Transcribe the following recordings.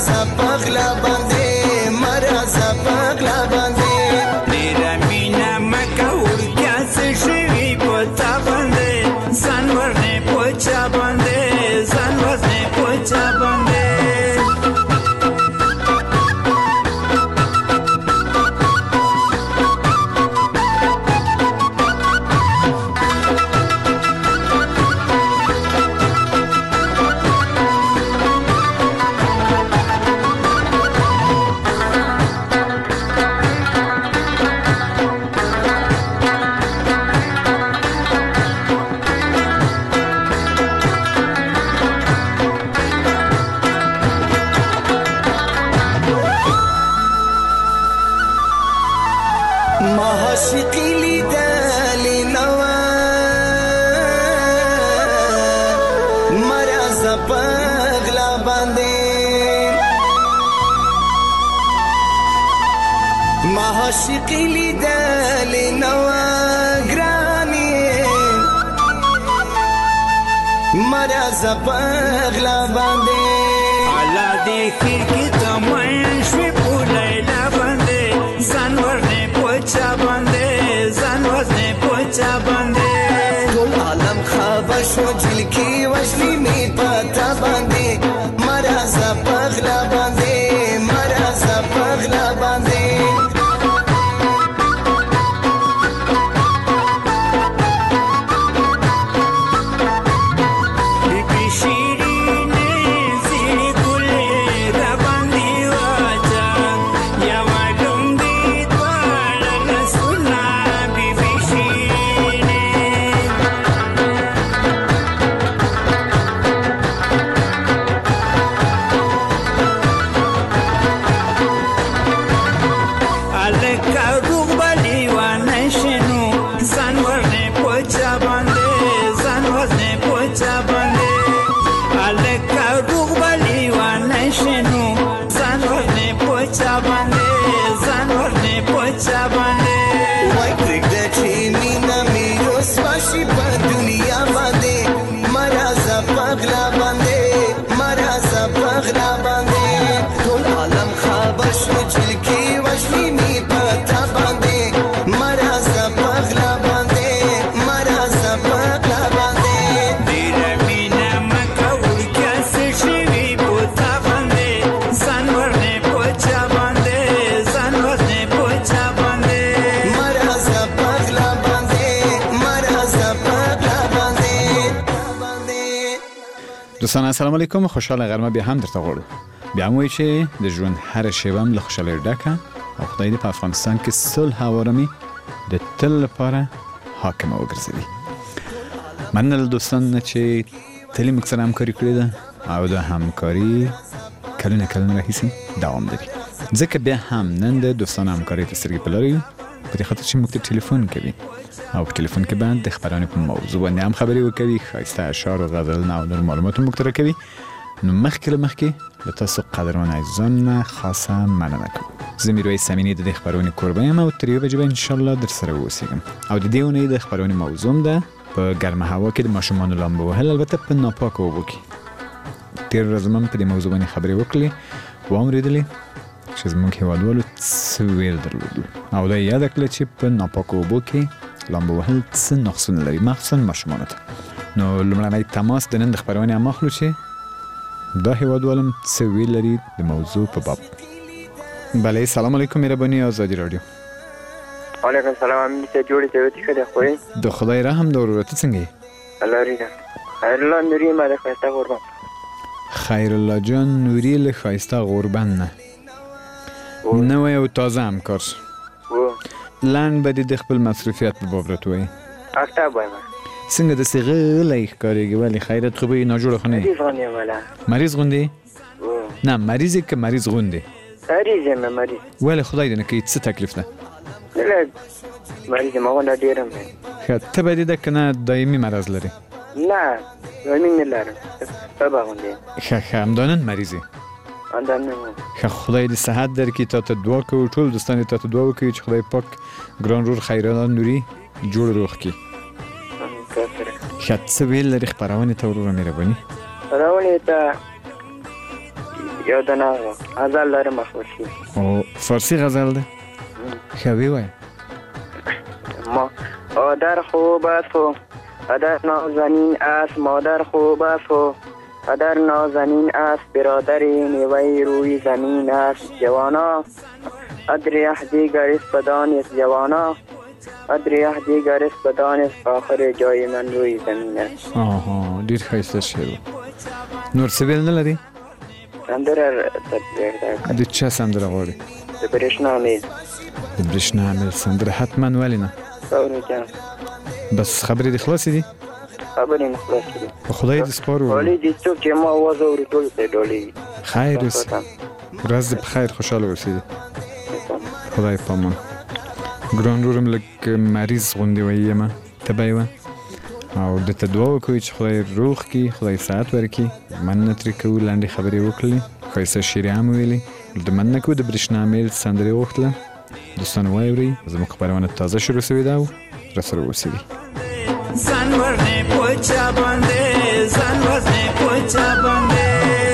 مرزا پغلا باندې مرزا پغلا باندې ډېر مینا مکه ورکیا څه شوي پتا باندې ځان ورنه پوچا باندې ځان ورنه پوچا باندې عاشقی لیدلی نوا مرز پغلا باندې عاشقی لیدلی نوا ګرانی مرز پغلا باندې الله دې خیر کې تمام شوي پولیلا باندې ځان ورنه پوچا باندې ځان ورنه پوچا باندې ټول عالم خبر شو جلکی وشلی می پتا باندې مرز پغلا باندې مرز پغلا باندې دوستان السلام علیکم، خوشحال غرمه بیا هم درته غواړو. بیا مو چې د ژوند هر شیبه له خوشحالۍ ډکه او خدای دې په افغانستان کې صلح او آرامي د تل لپاره حاکمه وګرځوي. مننه له دوستانو چې تل موږ سره همکاري کړې ده او د همکاري کلونه راهیسې دوام لري. ځکه بیا هم نن د دوستانو همکارۍ ته سترګې په لاره یو، په دې خاطر چې موږ ته ټلیفون کوي او په ټلیفون کې باندې د خبرانې په موضوع باندې هم خبرې وکوي، ښایسته اشعار او غزلونه او نور معلومات موږ ته راکوي. نو مخکې له تاسو قدرمن عزیزان نه خاصه مننه کوم. زه میرویس امینی د دې خبرونې کوربه یم او تر 1 بجې به انشاءالله در سره اوسېږم. او د دې اونۍ د خبرونې موضوع ده په ګرمه هوا کې د ماشومانو لامبو وهل، البته په ناپاکو اوبو کې. تېره ورځ هم په دې موضوع باندې خبرې وکړلې، واورېدلې چې زموږ هېوادوالو څه ویل درلودل او دا یې یاده کړله چې په ناپاکو اوبو کې لامبو وهل څه نقصونه لري، مخصوصا ماشومانو ته. نو لومړنی تماس د نن د خبرونې هم اخلو چې دا هېوادوال هم څه ویل لري د موضوع په باب. بله، سلام علیکم، مهرباني آزادي راډیو. وعلیکم السلام، امنی ته جوړې ته وتی خدای خوې د خدای رحم د ورورته څنګه یې؟ الله رینا خیر الله نوري ما له خسته قربان. خیر الله جان نوري له خسته قربان نه نوې او تازه همکار لاند به د خپل مصرفیت په باب راته وایي. اکتاب وایم څنګه د صغه لای ښکارېږي، ولې خیرت خو به ناجوړه خو نه مریض غوندې؟ نه مریض که مریض غوندې؟ مریض یم مریض. ولې خدای دې نه کوي، څه تکلیف ده؟ مریض یم غونډه ډېر یم. ښه ته به دې ده که نه دایمي مرض لري؟ نه دایمي نه لرم، سبا غوندې. ښه همدا نن مریض یې؟ ښه خدای دې صحت درکړي. تا ته دعا کوو، ټول دوستان تا ته دعا وکړي چې خدای پاک ګران رور خیر الله نوري جوړ روغ کړي. ښه څه ویل لري خپرونې ته وروره مهرباني؟ خپرونې ته یادونه غزل دارم فارسی. او فارسی غزل ده خوی وای ما مادر خوب است و پدر نازنین است، مادر خوب است و پدر نازنین است، برادر نیوی روی زمین است. جوانا ادریه دیگر است بدانست، جوانا ادریه دیگر است بدانست، آخر جای من روی زمین است. آها ډیر ښایسته شعر نور څه بیل نه لري سندره تدبیر ده د چا سندره غواړي د برېښنا میل د برېښنا میل سندره حتما ولې نه سوري جان بس خبرې دې خلاصې دي خبرې مې خلاصې دي په خدای دې سپارو ولې دې څوک چې ما آواز اوري ټول پرې ډولېږي. خیر اوسې ورځ دې په خیر خوشحاله اوسېږي خدای په امان ګران ورورم لږ مریض غوندې وایي یمه تبه یې وه او درته دعا وکړو چې خدای روغ کړي خدای صحت ورکړي مننه ترې کوو لنډې خبرې وکړلې ښایسته شعرې هم وویلې د مننه کوو د برېښنا میل سندرې وغوښتله دوستانو واورئ زموږ خپرونه تازه شروع شوې ده او راسره اوسېږئ ځان ورنې په چا باندې ځان وزنې په چا باندې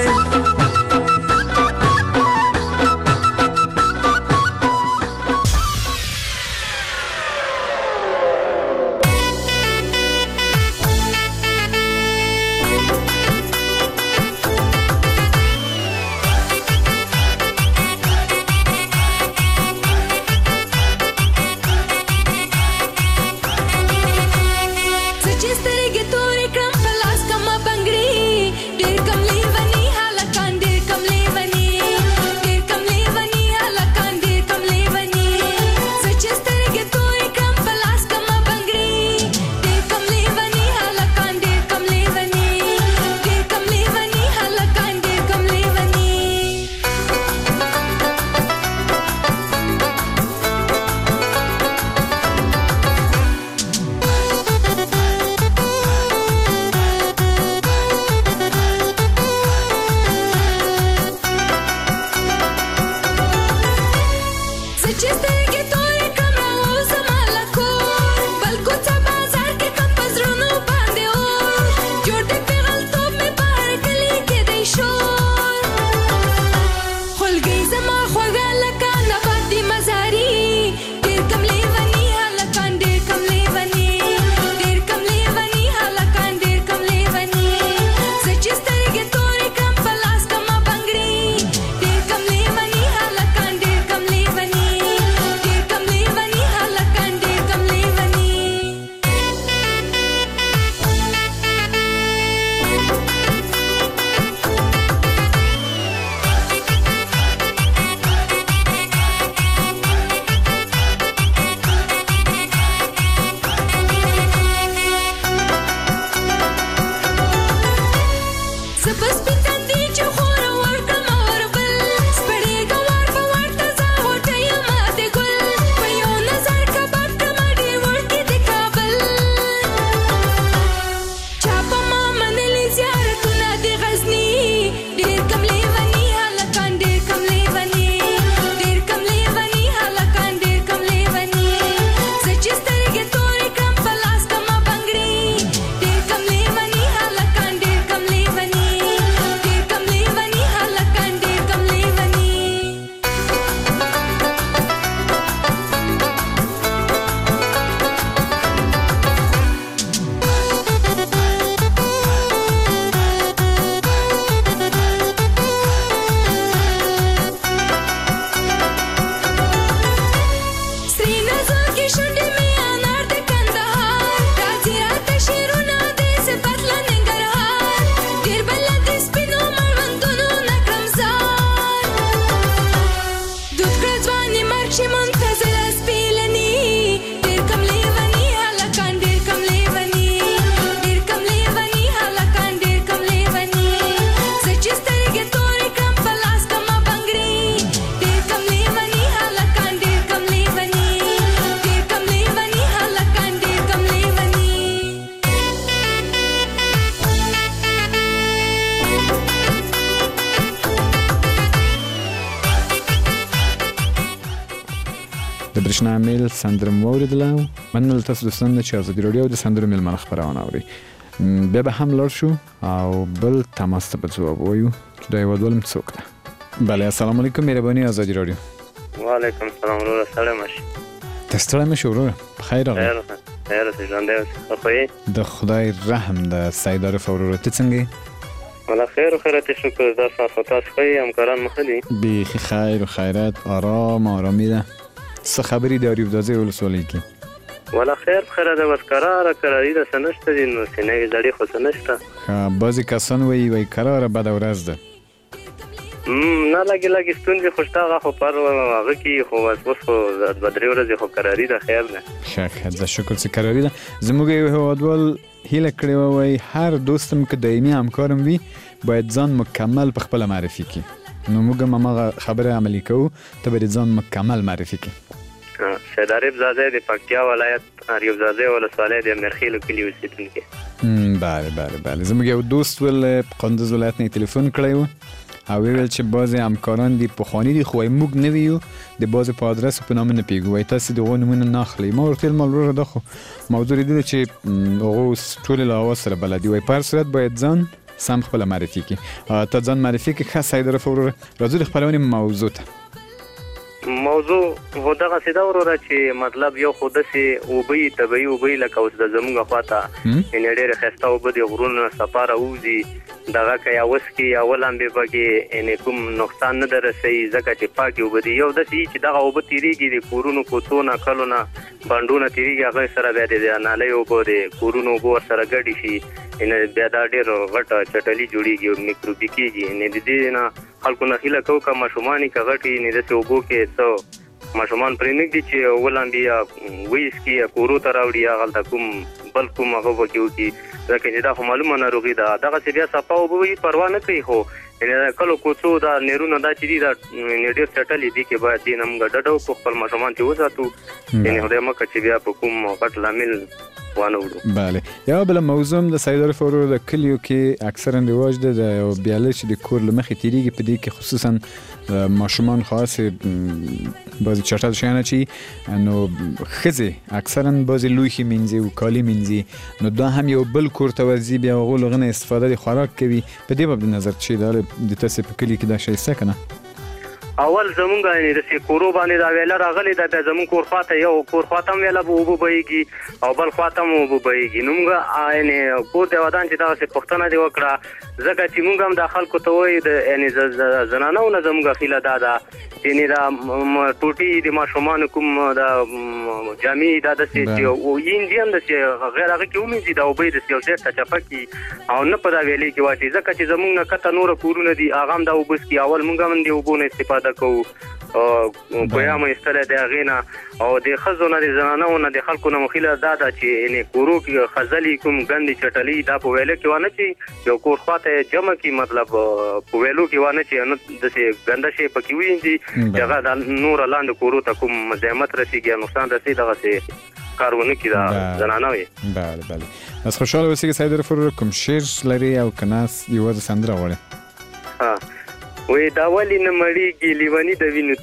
د برېښنا میل سندره مو واورېدله مننه له تاسو دوستانو چې ازادي راډیو د سندرو میلمانه خپرونه اورئ بیا به هم لاړ شو او بل تماس ته به ځواب ووایو چې دا هېوادوال څوک ده بله السلام علیکم مهربانی آزادی رادیو. و علیکم السلام ورور سلامش. تستړی مشه ورور بخیر راغلی. خیر اوسې ژوندی اوسې ښه یې؟ د خدای رحم د سعید عارف ورور ته څنګه یې؟ والله خیر و خیرات شکر دا تاسو ښه یې همکاران مو ښه دي؟ بیخي خیر و خیرات آرامی ده. څه خبرې د اریوب دازې ولسوالۍ کې؟ والله خیر خیره ده بس کراري ده څه نشته دي نو سینې زړې خو څه نشته. بعضې کسان وایي کراره بده ورځ ده. نه لږې ستونزې خو شته هغه خو پر هغه کې خو اوس خو دوه درې ورځې خو کراري ده خیر ده. ښه زه شکر چې کراري ده. زموږ یو هیوادوال هیله کړې وه وایي هر دوستم که دایمي همکارم وي باید ځان مکمل په خپله معرفي کړي. نو موږ هم هماغه خبره عملي کوو ته باید ځان مکمل معرفي کړي. سید عارف زاده د پکتیا ولایت اریوب زاده ولسوالۍ د مرخیلو کلي اوسېدونکی. بله زموږ یو دوست ول په قندوز ولایت نه تلیفون کړی و او ویل چې بعضې همکاران دي پخواني دي خو وایي موږ نه ویو د بعضې په ادرس په نامه نه پوهېږو وایي تاسې د هغو نومونه نه اخلئ. ما ورته ویل ما وروره دا خو موضوع دې ده چې هغو اوس ټولې له هوا سره بلد دي وایي په هر صورت باید ځان سم خپله معرفي کړي. ته ځان معرفي کړي. ښه سعید عارف وروره راځو د خپرونې موضوع ته. موضوع خو دغسې ده وروره چې مطلب یو خو داسې اوبه طبیعي اوبه لکه اوس د زموږ خواته یعنې ډېرې ښایسته اوبه دي غرونه صفا راوځي دغه که یا وڅکي یا ولامبې پکې یعنې کوم نقصان نه در رسوي ځکه چې پاکې اوبه دي. یو داسې وي چې دغه اوبه تېرېږي د کورونو کوڅو نه کلو نه بنډونه تېرېږي هغې سره بیا د نالۍ اوبه د کورونو اوبه ورسره ګډې شي یعنې بیا دا ډېر غټه چټلي جوړېږي او میکروبي کېږي. یعنې د دې نه خلکو نه هیله کوو که ماشومان یې که غټ یې یعنې داسې اوبو کې څه ماشومان پرې نږدي چې ولامبي یا ویسکي یا کورو ته راوړي هغلته کوم بل کوم هغه پکې وکړي ځکه چې دا خو معلومه ناروغي ده. دغسې بیا صفا اوبه وي پروا نه کوي خو یعنې کلو کوڅو دا نیرونه دا چې دي دا ډېر چټلې دي کې باید دې نه موږ ډډه وکړو خپل ماشومان چې وساتو یعنې خدای مکړه چې بیا په کوم غټ لامل وانه وړو. بله یوه بله موضوع هم د سعید عارف ورور د کلیو کې اکثرا رواج ده د یو بیاله چې د کور له مخې تېرېږي په دې کې خصوصا ماشومان خاصې بعضې چټل شیانه چې نو ښځې اکثرا بعضې لوښي مینځي او کالي مینځي نو دا هم یو بل کور ته ورځي بیا هغو له هغه نه استفاده د خوراک کوي. په دې باب د نظر چې دا د تاسې په کلي کې دا شی شته که نه؟ اول زمونږ یعنې داسې کورو باندې دا ویله راغلې ده بیا زمونږ کور خواته یو کور خواته هم ویله به اوبه بهیږي او بل خواته هم اوبه بهیږي. نو موږ یعنې کور د ودان چې دغسې پوښتنه دې وکړه ځکه چې موږ هم دا خلکو ته وایي د یعنې زنانو نه زموږ هیله دا ده یعنې دا ټوټې د ماشومانو کوم دا جامې دا داسې چې ینځي هم داسې غیر هغه کې ومینځي دا اوبه یې داسې یو ځای ته چپه کړي او نه په دا ویلې کې واچوي ځکه چې زموږ نه کته نوره کورونه دي هغه هم دا اوبه څکي. اول موږ هم د اوبو نه استفاده کوو کویا مو ایستلی د هغې نه او د ښځو نه د زنانو نه د خلکو نه مو هیله دا ده چې یعنې کورو کې خځلې کوم ګندې چټلي دا په ویله کې وانه چې یو کور خواته جمع کړي مطلب په ویلو کې وانه چې نه داسې ګنده شی پکې وینځي چې هغه د نوره لاندې کورو ته کوم مزاحمت رسېږي یا نقصان رسېږي دغسې کار ونه کړي دا زنانه وي. بله بس خوشحاله اوسېږي سعید عارف ورور. کوم شعر لري او که نه یوازې سندره غواړې؟ وی دا ولې نه مړېږي لیوني د وینو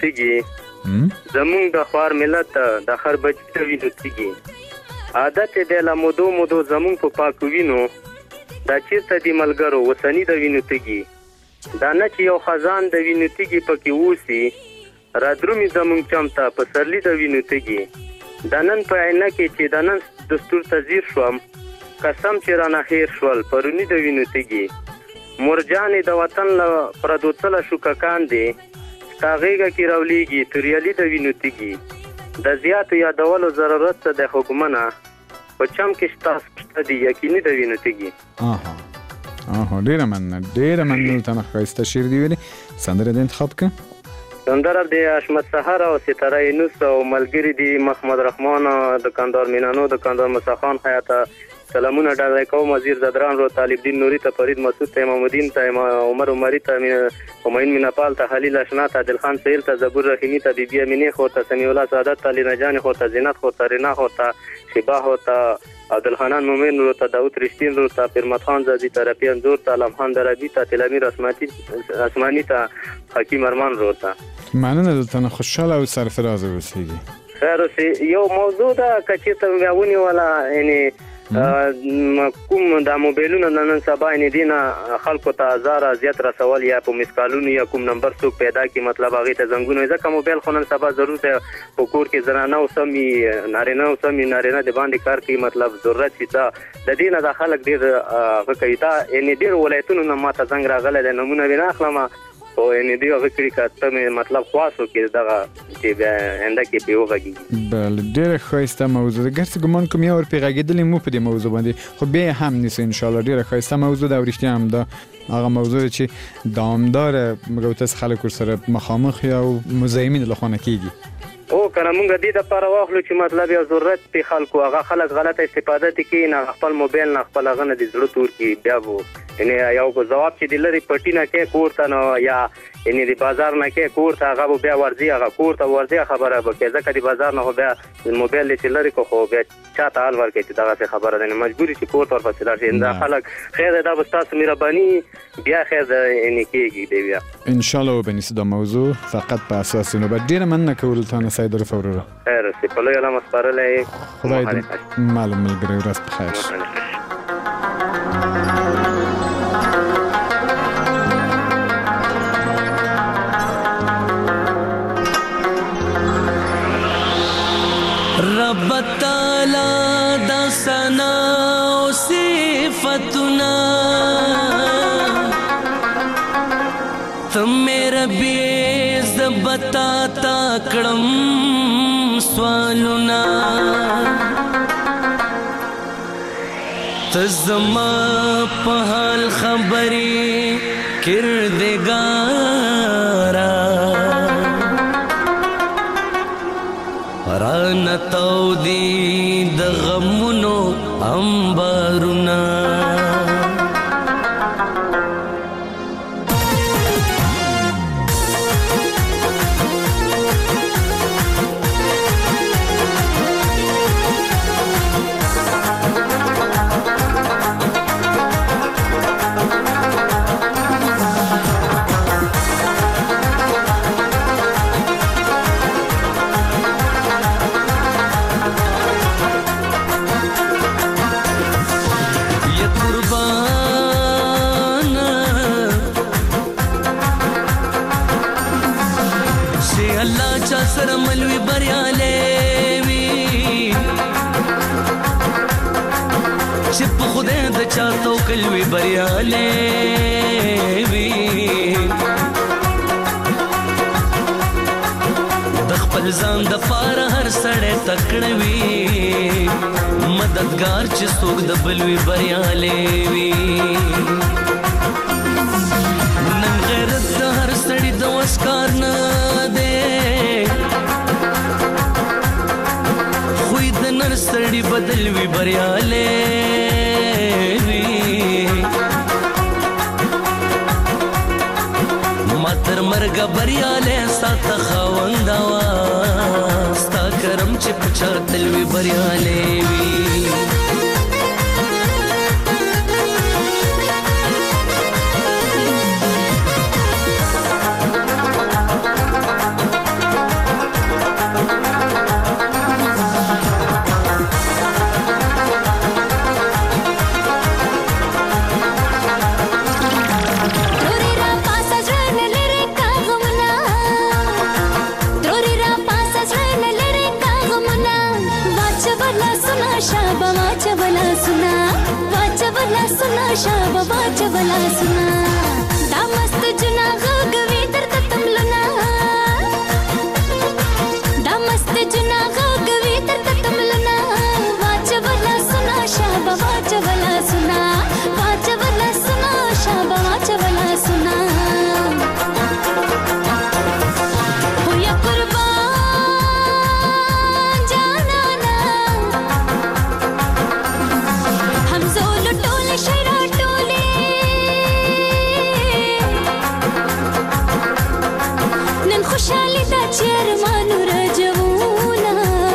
تږي زمونږ د خوار ملت د خر بچي د وینو تږي عادت دی له مودو زمونږ په پاکو وینو دا چېرته دي ملګرو وسني د وینو تږي دا نه چې یو خزان د وینو تږي پکې اوسي رادرومي زمونږ چمته په سرلي د وینو تږي دا نن په عینه کې چې دا نن دستور ته ځیر شوم قسم چې رانه هیر شول پروني د وینو تږي مرجانې د وطن له پردو څله شوککان دي ستا غېږه کې راولیږي توریالي د وینو تږي د زیاتو یادولو ضرورت ته د حکمنه په چم کې شته دي یقیني د وینو تږي. ډېره مننه ته نه ښایسته شعر دي ویلي. سندره دې انتخاب کړه؟ سندره د حشمت سحر او ستاره یونس او ملګري دي محمد رحمان دکاندار مینانو دکاندار مساخان حیاته سلامونه ډالۍ کوم وزیر زدران رو طالب دین نوری ته فرید مسعود ته امام الدین ته عمر عمری ته همایون میناپال ته خلیل اشنا ته عادل خان سهیل ته زبور رحیمی ته بیبی امینه خو ته سمیع الله سعادت ته لینا جان خو ته زینت خو ته رینا خو ته شبا خو ته عبدالحنان مومن رو ته داود رشتین رو ته فرمت خان زادی ته رفیع انزور ته لمحان دربی ته تلامیر اسمانی ته حکیم ارمان رو ته. مننه دلته خوشحاله او سرفراز اوسېږي. خیر اوسې یو موضوع ده که چېرته مې ونیوله یعنې کوم دا موبایلونه نن سبا نه دینه خلکو ته زاره زیات رسول یا په مسکالونو یا کوم نمبر څوک پیدا کی مطلب هغه ته زنګونه ځکه موبایل خو نن سبا ضرورت په کور کې زنانه او سمي نارینه او سمي نارینه د باندې کار کوي مطلب ضرورت شي د دینه د خلک ډیر کوي دا ان ډیر ولایتونو نه ماته څنګه راغله د نمونه وینا اخلم او ان دی هغه کړي کته مطلب خاصو کې دغه چې انده کې پیوږي بل ډیر خواسته موضوع د ګرځ ګمان کوم یو پیغاګیدل مو په دې موضوع باندې خو به هم نس ان شاء الله ډیر خواسته موضوع د ورشتي هم دا هغه موضوع چې دوامدار مګوتس خلک سره مخامخ یا مزاحمین له خونه کیږي او کنه مونږ دې د لپاره واخلو چې مطلب یو ضرورت په خلکو هغه خلک غلطه استفاده کوي نه خپل موبایل نه خپل غنه د زړه تور کې بیا وو یعنی یو جواب چې د لري پټی نه کې کوړه نو یا یعنی د بازار نه کې کوړه هغه بیا ورځي هغه کوړه ورځي خبره به کې ځکه د بازار نه بیا موبایل چې لري خو بیا چاته حال ورکړي چې دغه خبره ده مجبوري چې کوړه ورپسې راشي دا خلک خیر دا بستاس مهرباني بیا خیر یعنی کېږي دی بیا ان شاء الله وبنس دا موضوع فقط په اساس انه بدیر من کول ته نه سید رفورو خیر سي په لوی علامه سپارلې خدای دې معلوم ملګری ورځ بخیر رب تعالی دا ثنا او صفاتنا تم ربي زبتا تا کړم سوالنا تزما په حال خبري کردګارا رانتاو دی د غمونو انبارونه سره ملوي بریاله وي چې په خدای د چا توکل وي بریاله وي د خپل ځان د پاره هر سړی تکړه وي مددگار چې څوک د بل وي بریاله وي نن غیرت د هر سړی د وسکار نه سړی بدل وی بریاله وی ماتر مرګ بریاله سات خواندا وا ستا کرم چې پچا تل وی بریاله وی شابه واچولا سنا دا مست جنا غوږوي درته تملونه دا مست جنا غوږوي درته تملونه واچولا سنا شابه واچولا سنا واچولا سنا شابه واچولا سنا هو یا قربان جانانا هم زول ټول شي خوشالي دا چیرمانو رجوونه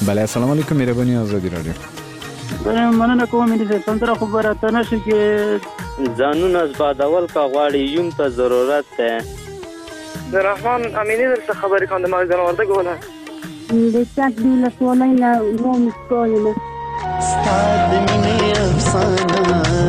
بله السلام علیکم مهربانی آزادی رادیو. مننه کوم دې سندره خبره ته نشي کې ځانون از بادول کا غواړي یم ته ضرورت ده. رحمان امینی در څه خبرې کوم د مازدن وردګ ولا د چاک دی له سوالای نه نو مسکوله ستاد مینه افسانه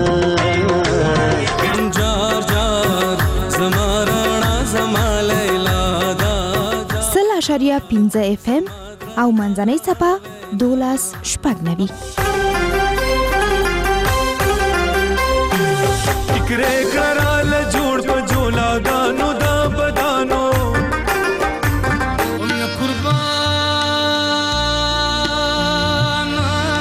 جار جار زمارنا زما لیلا دا 0.5 FM او منځنۍ صفه 12.9 فکرې کړل جوړ په جولا دانو دا بدانو او قربان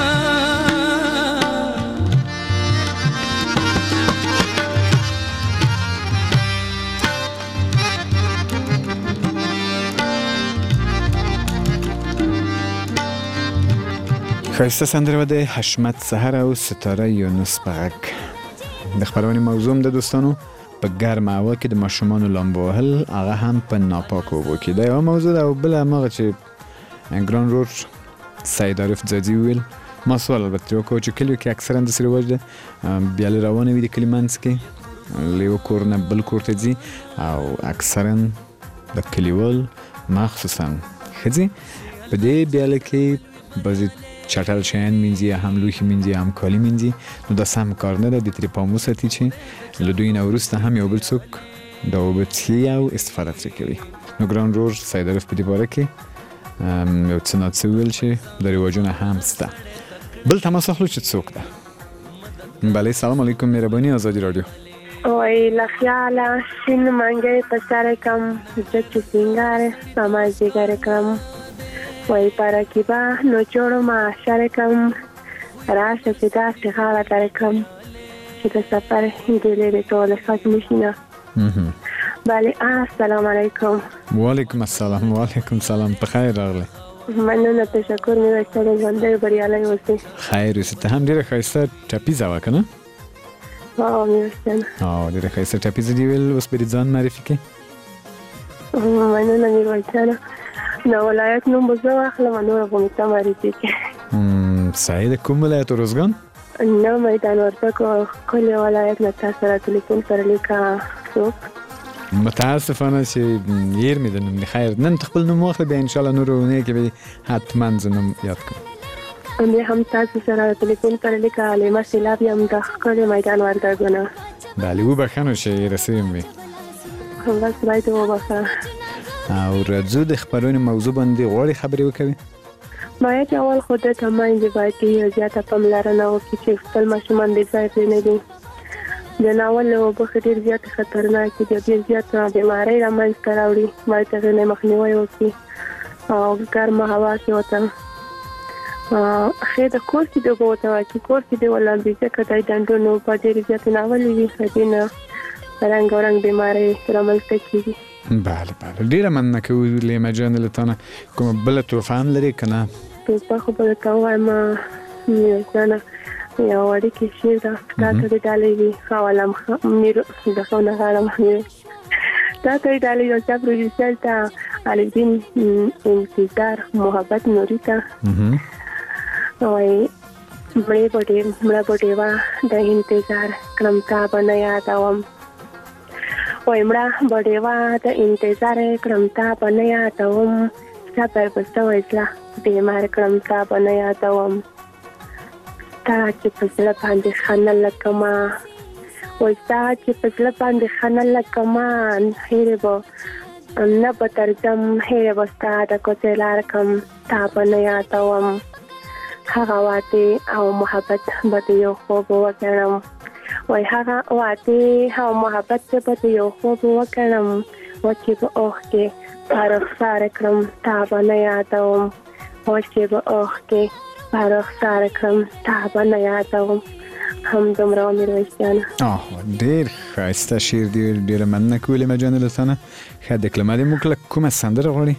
ښایسته سندره د حشمت سحر او ستاره یونس په غږ. د خبرونې موضوع د دوستانو په ګرمه هوا کې د ماشومانو لامبو وهل هغه هم په ناپاکو اوبو کې. دا یوه موضوع ده او بله هماغه چې ګران رور سید عارف ځاځي وویل ما سوال البته وکړو چې کلیو کې اکثرا داسې رواج ده بیالې روانې وي د کلي منځ کې له یو کور نه بل کور ته ځي او اکثرا د کلیوال مخصوصا ښځې په دې بیاله کې بعضې چټل شیان مینځي هم لوښي مینځي هم کالي مینځي نو دا سم کار نه ده. د ترې پام وساتي چې له دوی نه وروسته هم یو بل څوک دا اوبه څښي او استفاده ترې کوي. نو ګران رور سید عارف په دې باره کې یو څه ناڅه وویل چې دا رواجونه هم شته. بل تماس اخلو چې څوک ده. بله سلام علیکم مهرباني آزادی رادیو. وای لا خیاله شین منګې په سر کم چې سنگار سماج جګر کم وای پرکیبا نو جوړو ما شرکم راشه چې دا څنګه ترکم چې د سفر هیله ټول ختم شینه. بله السلام علیکم. وعلیکم السلام. وعلیکم السلام. په خیر راغله. مننه تشکر مې وکړ ژوندۍ بریالۍ اوسې. خیر اوسې. ته هم ډېره ښایسته ټپیزه وکړه. مې وستنه. ډېره ښایسته ټپیزه دی ویل اوس به دې ځان معرفي کړې. مننه مې وکړه. نو ولایت نوم به زه واخلم نور به مې ته معرفي کړې. صحیح د کوم ولایت روزګان؟ نه میدان وردګ ښکلی ولایت نه تا سره تلیفون سره لیکه څوک متاسفانه چې هیر مې د نوم دی. خیر نن خپل نوم واخله بیا انشاءالله نورو اونۍ کې به حتما زه نوم یاد کړم. بیا هم تاسو سره تلیفون سره لیکه علیمه سیلاب یم د ښکلی میدان وردګ نه. بله وبخه نو چې رسویم وي بس باید وبخه. او راځو د خبرونې موضوع باندې غواړې خبرې وکوي؟ باید اول خو د میندې باید یو زیاته پاملرنه وکړي چې خپل ماشومان بې ځایه پرېنږدي. د ناول اوبه ښه ډېر زیاتې خطرناکې دي او ډېر زیاته بیمارۍ رامنځته راوړي. باید د هغې نه مخنیوی وکړي او ګرمه هوا کې ورته ښې د کور کې د اوبه ورته واچي کور کې دې ولامبي ځکه د ډنډونو اوبه ډېرې زیاتې ناولې وي د دې نه رنګارنګ بیمارۍ رامنځته کېږي. بله بله ډېره مننه کوو لیمه جانې له تا نه. کومه بله تحفه هم لرې که نه؟ تحفه خو به درته ووایم میرزانه یو وړوکی شعر ده تا ته دې ډالۍ وي حوالم د ښو نه غاړم تا ته دې ډالۍ یو چا پروډیوسر ته علي انتظار محبت نوري ته وایي مړه بډېوه د انتظار کړم تا به نه یادوم. وای مړه بډېوه د انتظار کړم تا به نه یادوم صبر به سوی زړه بیمار کړم تا به نه یادوم ستا چې په زړه باندې ښه نه لکه ما وای ستا چې په زړه باندې ښه نه لکه ما هیرې به نه به درځم هیرې به ستا د کوڅې لار کړم تا به نه یادوم هغه واده او محبت به د یو خوب وګڼم وای هغه واده او محبت به د یو خوب وګڼم وچې به اوښکې په رخسار کړم تا به نه یادوم وچې به اوښکې په رخسار کړم تا به نه یادوم. همدومره میرویس جانه. ډېر ښایسته شعر دی. ډېره مننه کوو لیمه جانې له تا نه. ښه دکلمه دې موږ کومه سندره غواړې؟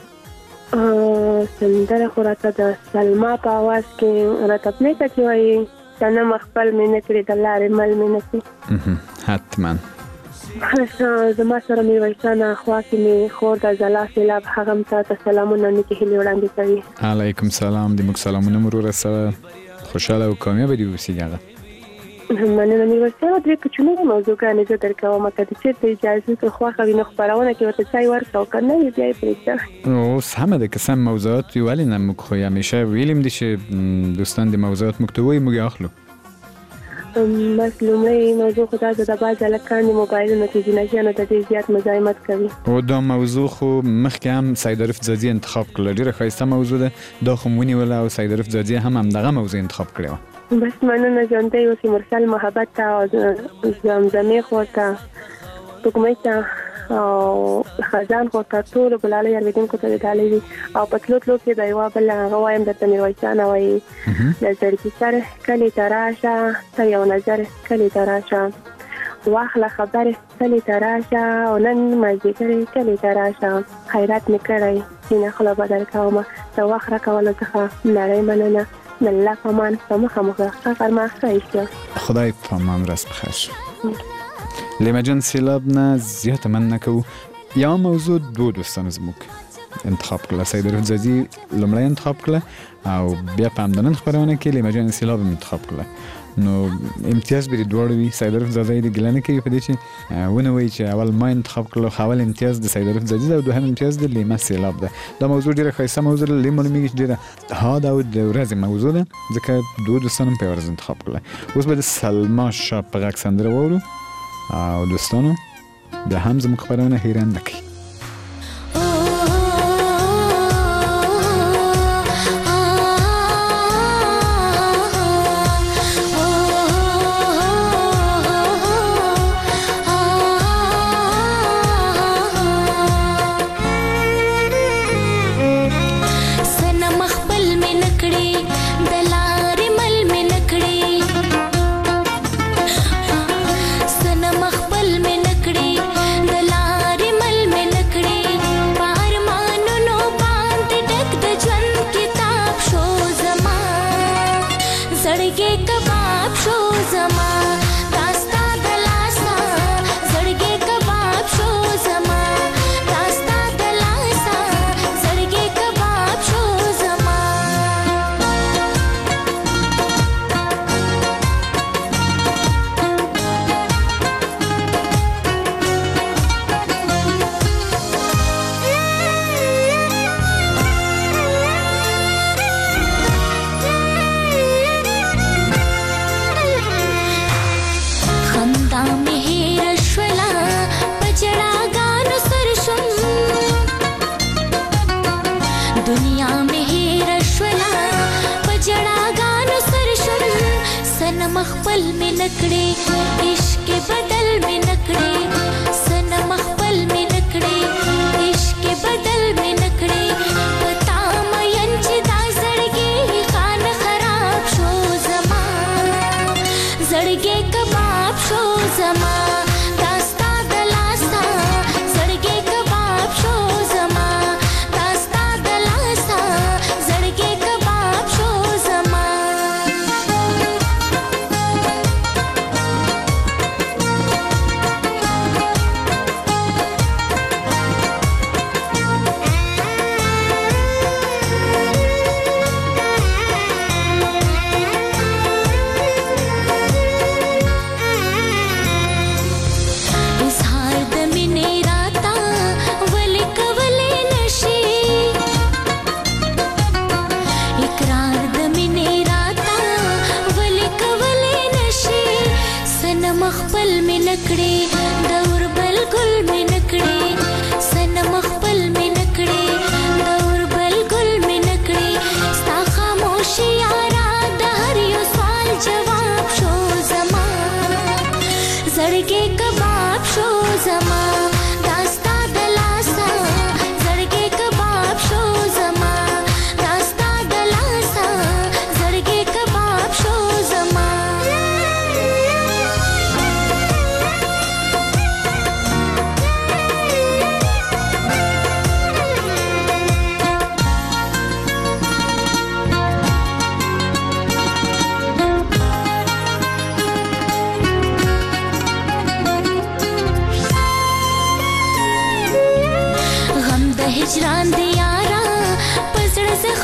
سندره خو راته د سلما په اواز کې راته پرېږده چې وایي صنم خپل مې نه کړې د لارې مل مې نه کړې. حتما زما سره میرویسانه خوا کې می خور د زلا سیلاب هغه هم تاسو سلامونه نیکه هلي وړاندې کوي. علیکم سلام، د موږ سلامونه مرور سره خوشاله او کامیاب دي اوسئ. هغه مننه میرویسانه درې کوچنۍ موضوعګانې زه درکوم که د چیرته اجازه ته خو خو نه خبرونه کې ورته ځای ورکړو کنه بیا یې پرېږده. اوس هم د قسم موضوعات ویل نه موږ خو همیشه ویلیم دي چې دوستان د موضوعات مکتوبي موږ اخلو. بس لومړی موضوع خو دا د باز الکان موبایلونو کې جنازیانو د دې زیات مزاحمت کوي. او دا موضوع خو مخکې هم سیدارف زادی انتخاب کړل. ډیره ښایسته موضوع ده. دا خو مونی ولا او سیدارف زادی هم دغه موضوع انتخاب کړی و. بس مننه ژوندۍ اوسې مرسل محبت ته او زمزمې خور ته سپوږمۍ ته او خزان خور ته ټولو ګلالۍ اورېدونکو ته ډالۍ وي او په تلو تلو کې د یوه بل هغه وایم درته میرویسانه وایي د زړګي سر کلي ته راشه ته یو نظر کلي ته راشه واخله خبرې کلي ته راشه او نن مازدیګر کلي ته راشه خیرات مې کړی سینه خوله به درکومه د وخت راکولو څخه نړۍ مننه د الله په امان په مخه مخه غرمه ښایسته. خدای په امان راست بخیر. لیما جان سیلاب نه زیات من نکو. یا موضوع دو دوستان زموږ انتخاب کړل. سیدارف زادی لومړی انتخاب کړل او بیا په همدنن خبرونه کې لیما جان سیلاب انتخاب کړل. نو امتیاز به دوړ وی. سیدارف زادی د ګلنه کې په دې چې ونه وی چې اول ما انتخاب کړل خو اول امتیاز د سیدارف زادی او دوهم امتیاز د لیما سیلاب ده. دا موضوع ډیره ښایسته موضوع ده. لیما میږي ډیره ها دا د ورځې موضوع ده ځکه دوه دوستان په ورځ انتخاب کړل. اوس به د سلما شاه په غږ سندره وورو او دوستانو بیا هم زموږ خبرونه حیران نکړي.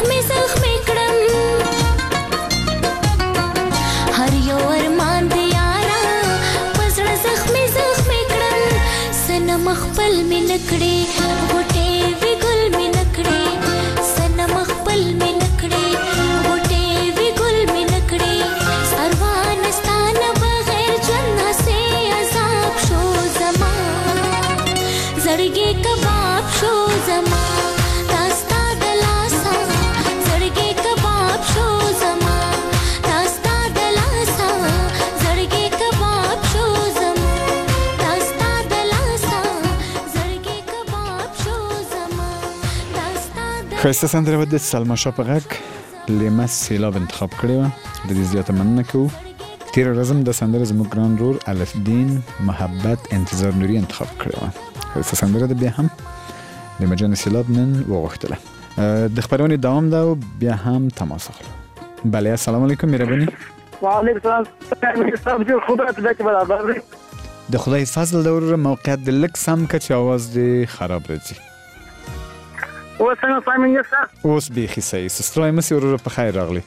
زخمي زخمي کړم هر یو ارمان دی یارا پزړه زخمي زخمي کړم سنم خپل می نکړي غټي وی ګل می نکړي سنم خپل می نکړي غټي وی ګل می نکړي سروان ستانه بغیر ژوند سه عذاب شو زما زړګي کباب شو زما ښایسته سندره به د سلما شاه په غږ لیمه سیلاب انتخاب کړې وه د دې زیاته مننه کوو تېره ورځ هم د سندره زموږ ګران ورور الفدین محبت انتظار نوري انتخاب کړې وه ښایسته سندره ده بیا هم لیمه جان سیلاب نن وغوښتله د خپرونې دوام ده او بیا هم تماس اخلو بله السلام علیکم مهرباني وعلیکم السلام د خدای فضل د وروره موقعیت د لږ سم که چې اواز دې خراب راځي اوس څنګه فاهمین یسته اوس بیخي صحیح ستړی مه سې وروره په خیر راغلی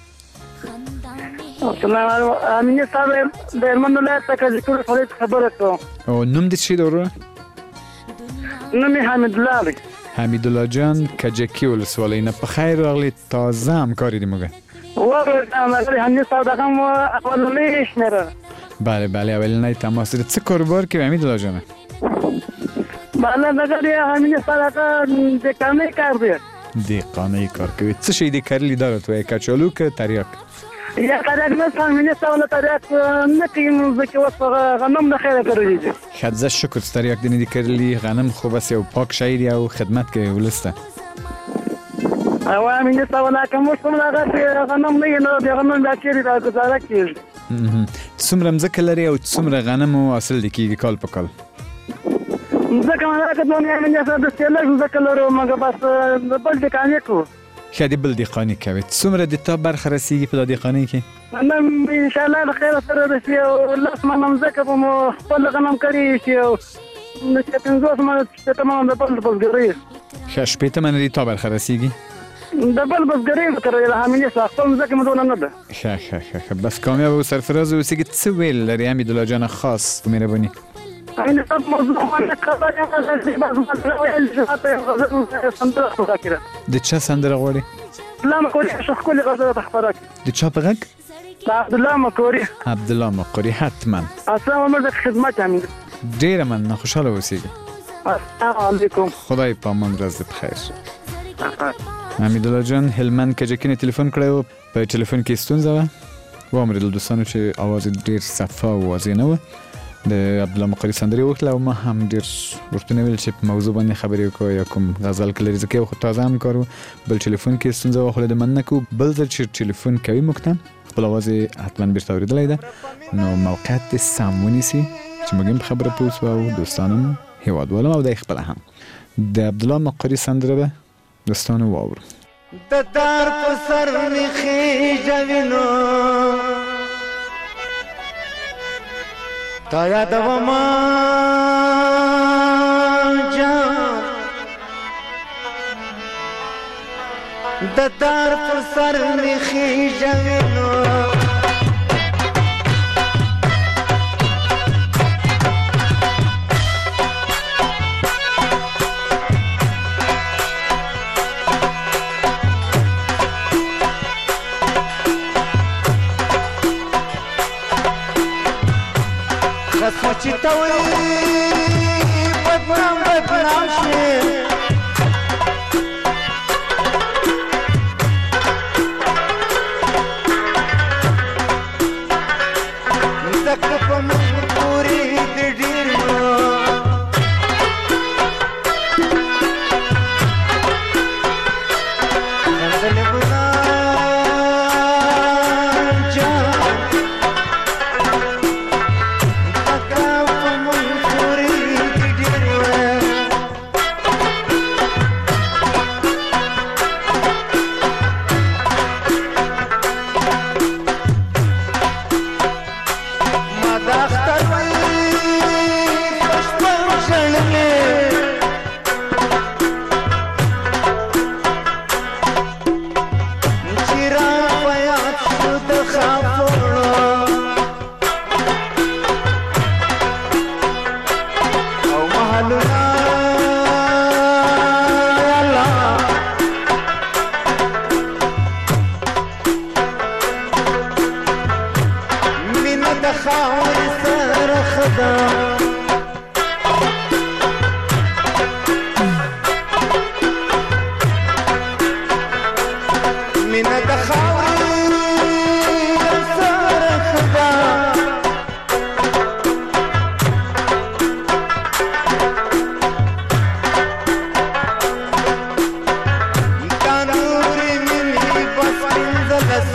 سلام امین صاحب د هلمند ولایت څخه ذکر فرید خبره کوم او نوم دې څه دی وروره نوم یې حمیدالله دی حمیدالله جان کجکي ولسوالۍ نه په خیر راغلی تازه همکاري دې موږ وګورئ حمید صاحب دغه مو اولنۍ شمېره بله بله اولنۍ تماس دی څه کاروبار کوي حمیدالله جانه بله دغه دی حمید صاحب هغه دهقانۍ کار دی دهقانۍ کار کوي څه شی دې کرلي دا راته وایه کچالو که تریاک یا تریاک نه حمید صاحب له تریاک نه کوي ځکه اوس غنم نه خیره کرلی دي ښه زه شکر چې تریاک دې نه دي کرلي غنم خو بس یو پاک شی دی او خدمت کوي ولس ته او حمید صاحب لکه موږ کوم هغه غنم نه وي نو د غنم بیا چېرې راګزاره کېږي څومره مځکه لري او څومره غنم حاصل دې کېږي کال په کال ځکه مې راکړه نو مې سره د سیلک ځکه لرو مګر بس بل دهقانۍ کوو ښه دې بل دهقاني کوي څومره د تا برخه رسیږي په دا دهقانۍ کې نن انشاءالله د خیره سره رسي او 10 منه مځکه به مو خپل غنم کري شي او 50 منه د بل بزګرۍ ښه 50 منه د تا برخه رسیږي د بل بزګرۍ تر حمید صاحب خپل مځکه مې دونه نه ده ښه بس کامیاب او سرفراز اوسېږي څه ویل لري حمیدالله جان خاص په مهرباني این سب موضوع خواهد خبری هم از باز مطلعه جهات سندره خواه کرد د چه سندره غواړي؟ عبدالله مقوری شخ کلی غزه تخبره کرد د چا په غږ؟ عبدالله مقوری عبدالله مقوری حتما السلام علیکم خدمت همین ډیره مننه خوشحاله اوسېږي السلام علیکم خدای په امان ورځ دې بخیر حمیدالله جان هلمند کجکي نه تلیفون کړی و په تلیفون کې ستونزه وه واورېدل دوستانو چې اواز ډېر صفا او واضح نه وه د عبدالله مقری سندرې وکړله او ما هم ډېر ورته نه ویل چې په موضوع باندې خبرې وکړو یا کوم غزل کې لري ځکه یو خو تازه همکار و بل ټلیفون کې ستونزه وه خو له دې مننه کوو بل ځل چې ټلیفون کوي موږ ته خپل اواز یې حتما بېرته اورېدلی ده نو موقعیت دې سم ونیسي چې موږ هم په خبره پوه سو او دوستان هم هېوادوال او دی خپله هم د عبدالله مقری سندره به دوستانو واورو د دار په سر مې خېژه وینو تا یادوما جان د دار په سر مې خېژه وینو چې ته وایې بدنام شې ځکه په موږ پورې د ډېر خندلې ګلان جان مینه د خاورې سره خدا دا نورې مینې بس پنځلس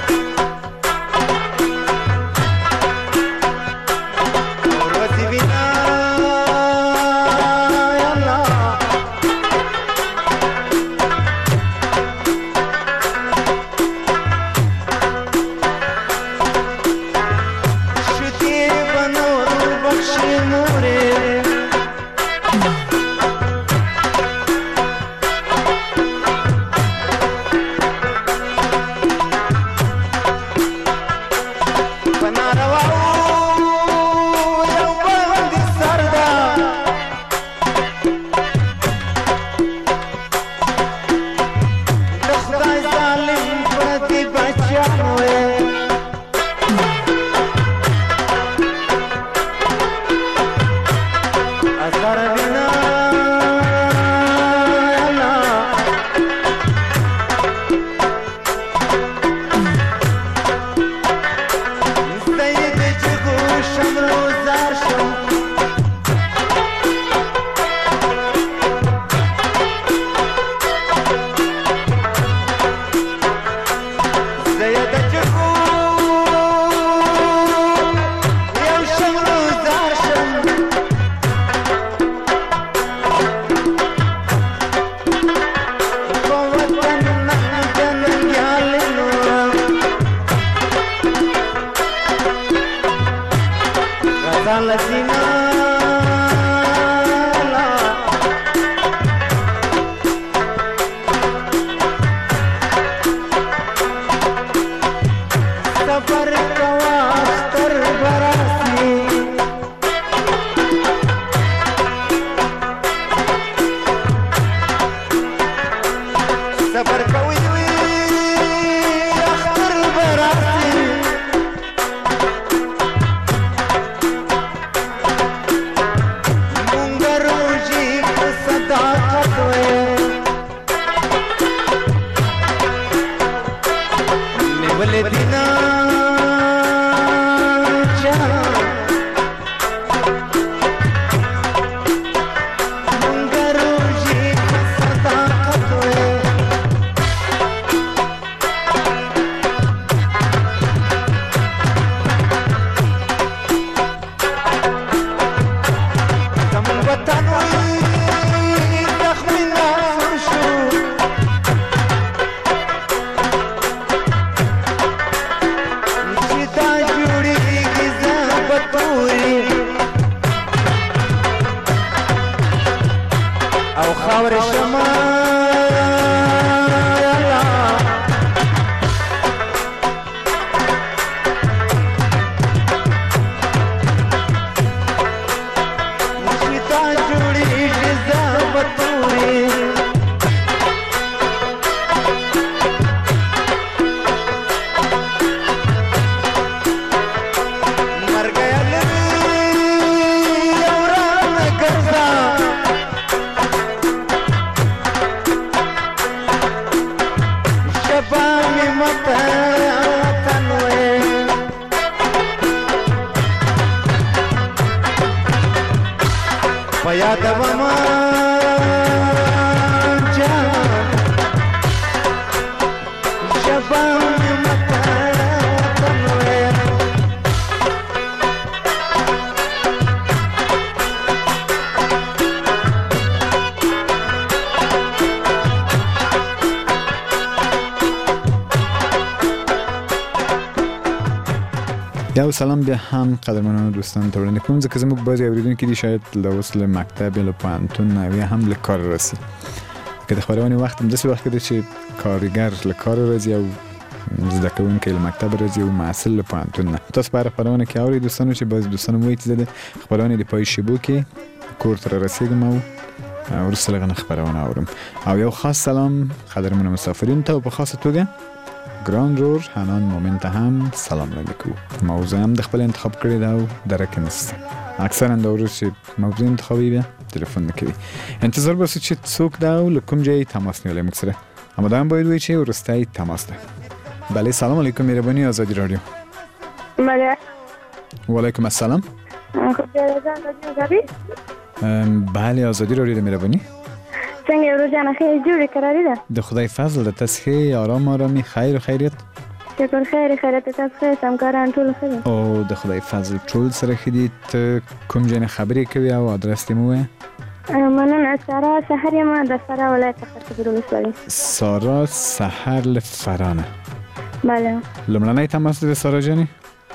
ورځې وینا یو سلام بیا هم قدرمنو دوستان ته وړاندې کوم ځکه زموږ بعضې اورېدونکي دي شاید له اوس له مکتب یا له پوهنتون نه یا هم له کار راسي که د خپرونې وخت هم داسې وخت کې دی چې کارګر له کار راځي او زده کوونکی له مکتب راځي او محصل له پوهنتون نه. تاسو په هره خپرونه کې اورئ دوستانو چې بعضې دوستانو وایي چې زه د خپرونې د پای شیبو کې کور ته رارسېږم او وروسته له هغه نه خپرونه اورم. او یو خاص سلام قدرمنو مسافرینو ته او په خاصه توګه ګران رور حنان مومن ته هم سلام علیکم. موضوع هم د خپل انتخاب کړی دا او درک نشته. اکثرا دا ورځ چې موضوع انتخابي بیا تلیفون نه کوي. انتظار باسو چې څوک دا او له کوم ځای تماس نیولی موږ سره. آماده هم باید چه وروستی تماس ده. بله سلام علیکم مهربانی آزادی رادیو. بله. و علیکم السلام. بله آزادی رادیو مهربانی. څنګه روزانه خیر جوړ کړی ده؟ د خدای فضل د تاسو آرام آرامي خیر و خیریت. شکر خیریت تاسو ښه سمکاران ټول ښه دي. او د خدای فضل ټول سره ښه دي. ته کوم ځای نه خبرې کوي او ادرس دې مو وایه؟ مننه سارا سحر یم د فراه ولایت څخه خبرونه ولسوالۍ. سارا سحر له فرانه. بله. لومړنی تماس د سارا جانې؟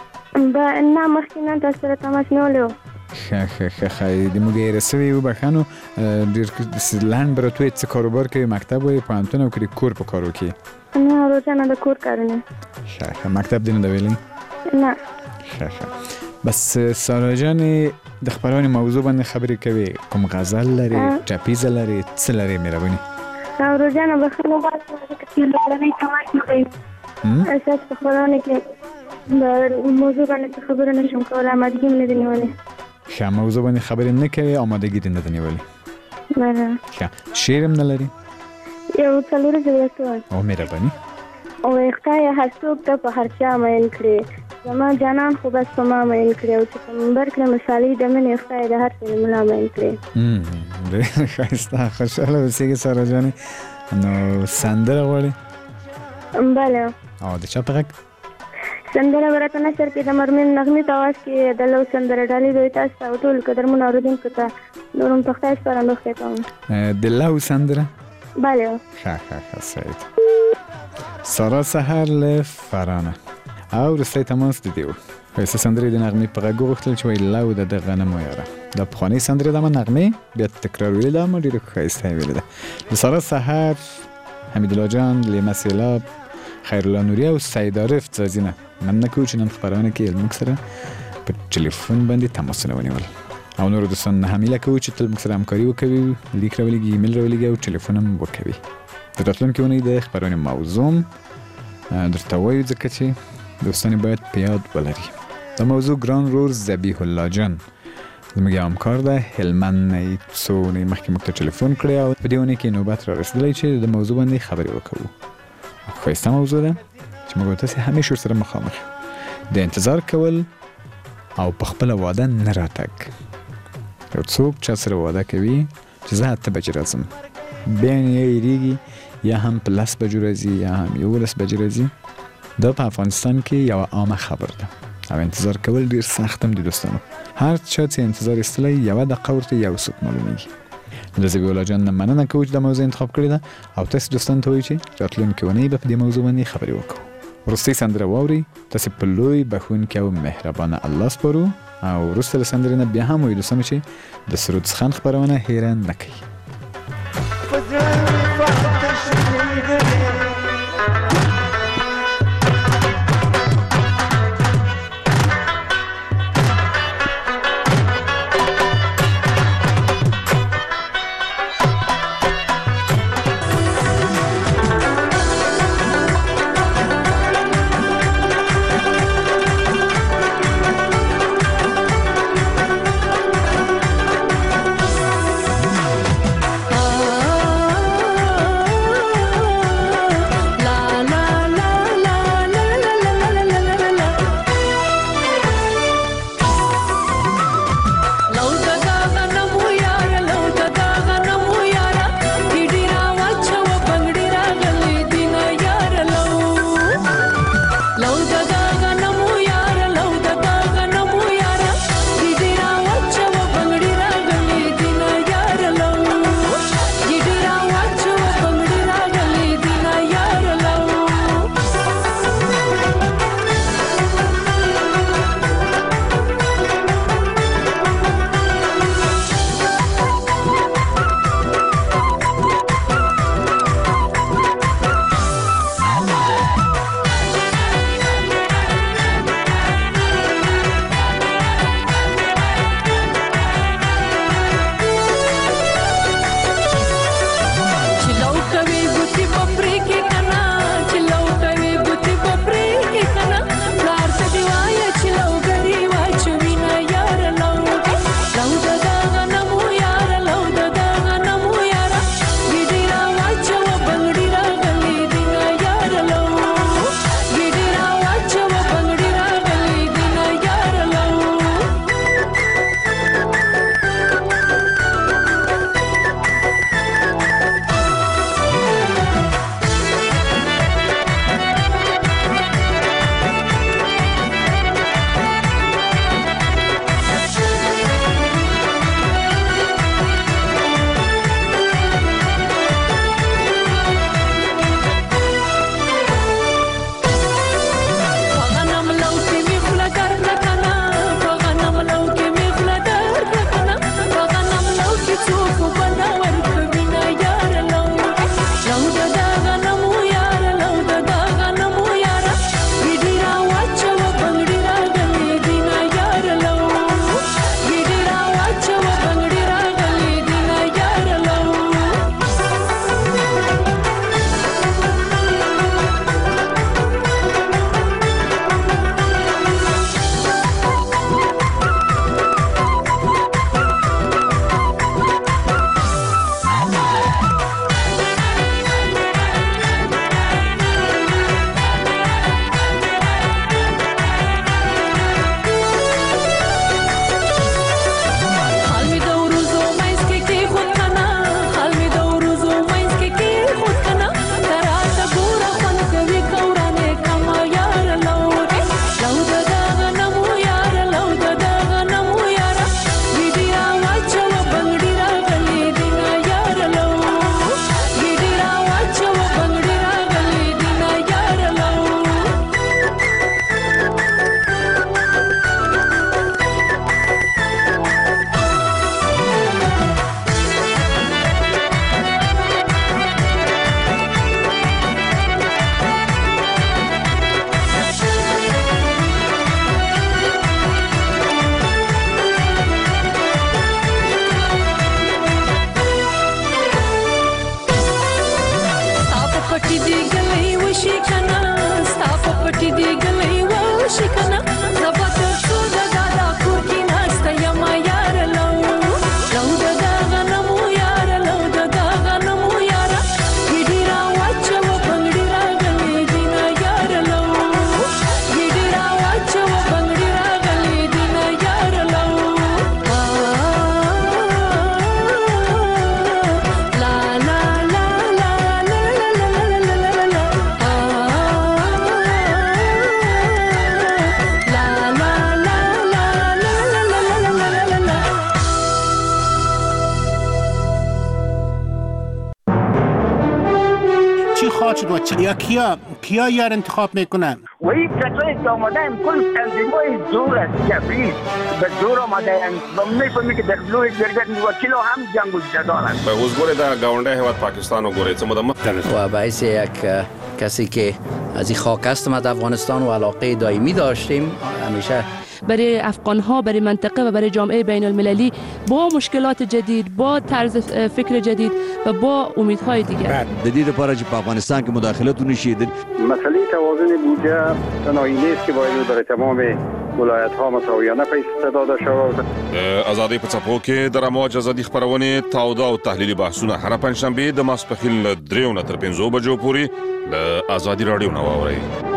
نه مخکې نه تاسو سره تماس نیولی و. ښه د موږ یې رسوي وبخښنو. ډېر لنډ به راته وایي څه کاروبار کوي؟ مکتب وایي پوهنتون او که د کور په کار وکړي؟ نه روزانه د کور کارونه. ښه مکتب دې نه ده ویلی؟ نه. ښه بس سارا جانې د خپرونې موضوع باندې خبرې کوي. کوم غزل لري؟ ټپیزه لري؟ څه لري مهرباني؟ روزانه بخښنه غواړم چې لومړنی تماس مو کوي. اساس په خپرونه کې د موضوع باندې خبرې نشم کولی. آمادګي مې نه ده نیولې. ښه موضوع باندې خبرې نه کوي، آمادګي دې نه ده نیولې. بله. ښه شعر هم نه لري؟ یو څلور ورځې وایي. او مهرباني. ویښته یې هر څوک ته په هر چا میل کړې، زما جانان خو بس په ما میل کړې، او چې په منبر کړې مثالي د مینې ویښته یې د هر څه ملا میل کړې. ډېر ښایسته خوشحاله اوسېږي سارا جانې. نو سندره غواړې؟ بله. او د چا په غږ؟ سندره به راته نشر کې د مرمن نغمې په اواز کې د لو سندره ډالۍ دوی تاسو ته او ټول قدرمنو اورېدونکو ته نور هم په خدای سپارندوښتې کوم. د لو سندره؟ بله. ښه سعید. سارا سحر له فرانه. او وروستی تماس د دې و. ښایسته سندرې د نغمې په غږ وغوښتل چې وایي لو د غنمو یاره. دا پخوانۍ سندرې ده نغمې بیا تکرار ویلې ده، ما ډېره ښایسته یې ویلې ده. د سارا سحر، حمیدالله جان، لیمه سیلاب، خیرالله نوري او سید عارف ځازینه مننه کوو چې نن خپرونه کې موږ سره په ټلیفون باندې تماسونه ونیول. او نورو دوستانو نه هم هیله کوو چې تل موږ سره همکاري وکوي، لیک راولېږي، ایمیل راولېږي او ټلیفون هم وکوي. د راتلونکې اونۍ د خپرونې موضوع درته وایو ځکه چې دوستان باید په یاد ولري. دا موضوع ګران رور ذبیح الله جان زموږ یو همکار ده، هلمند نه څو اونۍ مخکې موږ ته ټلیفون کړی او په دې اونۍ کې نوبت را رسېدلی چې د موضوع باندې خبرې وکړو. ښایسته موضوع ده چې موږ تاسې همیشه ورسره مخامخ د انتظار کول او په خپله واده نه راتګ. یو څوک چا سره واده کوي چې زه 8 بجې راځم، بیا یې هېرېږي یا هم په 10 بجو راځي یا هم 11 بجې راځي. دا په افغانستان کې یوه عامه خبر ده او انتظار کول ډېر سخت هم دي دوستانو. هر چا چې انتظار ایستلی یوه دقیقه ورته یو څوک معلومیږي. د ذبیح الله جان نه مننه کوو چې دا موضوع انتخاب کړې ده او تاسې دوستانو ته وایو چې راتلونکې اونۍ به په دې موضوع باندې خبرې وکړو. وروستۍ سندره واورئ. تاسې په لوی بښونکي او مهربانه الله سپارو او وروسته له سندرې نه بیا هم وایو دوستانو چې د سرود څښن خپرونه هیره نه کوي. یا کیا یار انتخاب میکنن؟ وی کسایی که آمدن کل تنظیمای زور است جبری به زور آمدن و میفهمی که در لوی جرگت وکیل هم جنگ جدارن. اوس ګوره دا گاونډي هیواد پاکستان وګورئ څه مده مخکې و باعث یک کسی که از این خاک است ما در افغانستان و علاقه دائمی داشتیم همیشه برای افغان‌ها، برای منطقه و برای جامعه بین المللی با مشکلات جدید، با طرز فکر جدید و با امیدهای دیگر. جدید لپاره چې په افغانستان کې مداخلت ونشي. مسئله توازن بودجه تنهایی نیست که باید برای تمام ولایت‌ها مساویانه پیسې داده شود. ازادي په څپو کې د رموج ازادي خبرونه تاوده او تحلیلي بحثونه هر پنځشنبه د ماسپخیل 3 تر 5 بجو پورې د ازادي رادیو نو اوري.